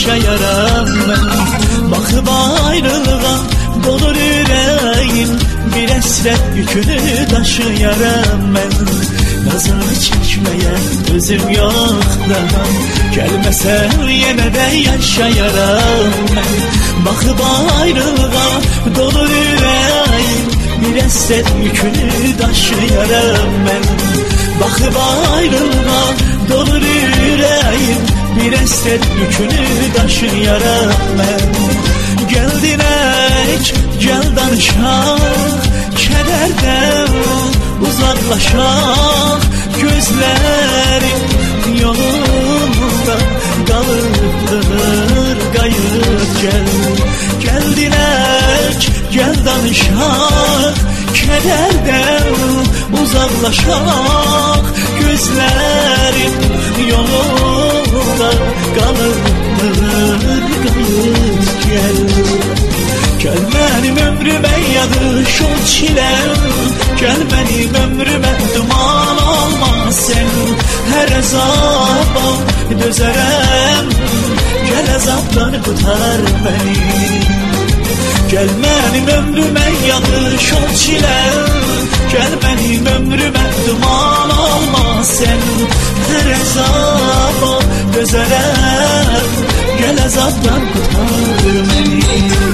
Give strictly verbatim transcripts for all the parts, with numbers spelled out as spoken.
yaşayaram ben. Bakıp ayrılığa dolur yüreğim, bir esret yükünü taşıyaram ben. Nazını çekmeye özüm yok daha, gelmesen yine de yaşayaram ben. Bakıp ayrılığa dolur yüreğim, bir esret yükünü taşıyaram ben. Bakıp ayrılığa dolur yüreğim, bir esret yükünü taşıyaram ben. Geldin ek, gel danışak, kederden uzaklaşak. Gözlerim yolunda kalıptır, kayıp gel. Geldin ek, gel danışak, kederden uzaklaşak. Gözlerim yolunda kalıptır, kayıp gel. Gel benim ömrüme yağış ol çilem, gel benim ömrüme duman olma sen. Her azaba dözerem, gel azaptan kurtar beni. Gel benim ömrüme yağış ol çilem, gel benim ömrüme duman olma sen. Her azaba dözerem, gel azaptan kurtar beni.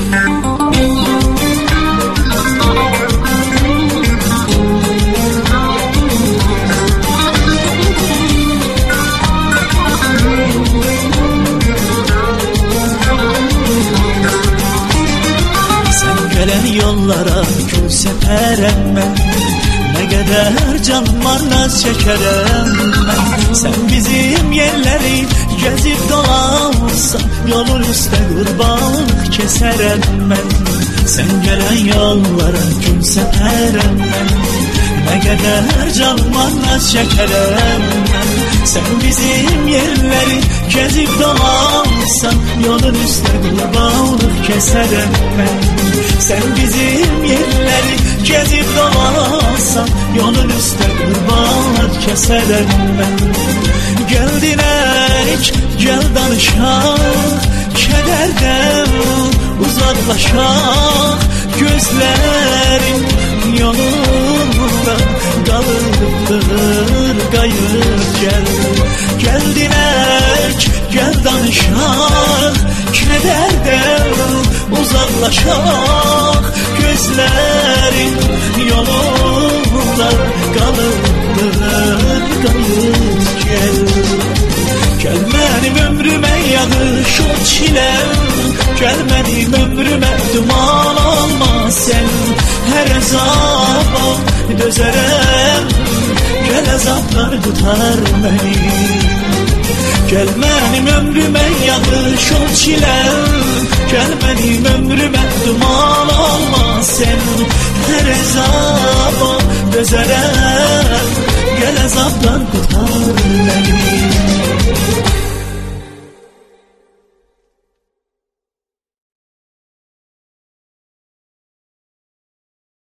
Gelen yollara gül seperem ben, ne kadar can var naz çekerem ben. Sen bizim yerleri gezip dolansan, yolun üstte kurbanlık keserem ben. Sen gelen yollara gül seperem ben, ne kadar can var naz çekerem ben. Sen bizim yerleri gezip dolansan, yolun üstte kurbanlık keserem ben. Sen bizim yerleri gezip dolansan, yolun üstte kurbanlık keserem ben. Geldin ek, gel danışak, kederden uzaklaşak. Gözlerim yolunda kalıptır, kayıp gel. Geldin ek, gel danışak, kederden uzaklaşak. Gözlerim yolunda kalıptır, kayıp gel. Gel benim ömrüme yağış ol çilem, gel benim ömrüme duman olma sen. Her azaba dözerem, gel azaplar tutar beni. Gel benim ömrüme yağış ol çilem, gel benim ömrüme duman olma sen. Her azaba dözerem, gel azaplar tutar beni.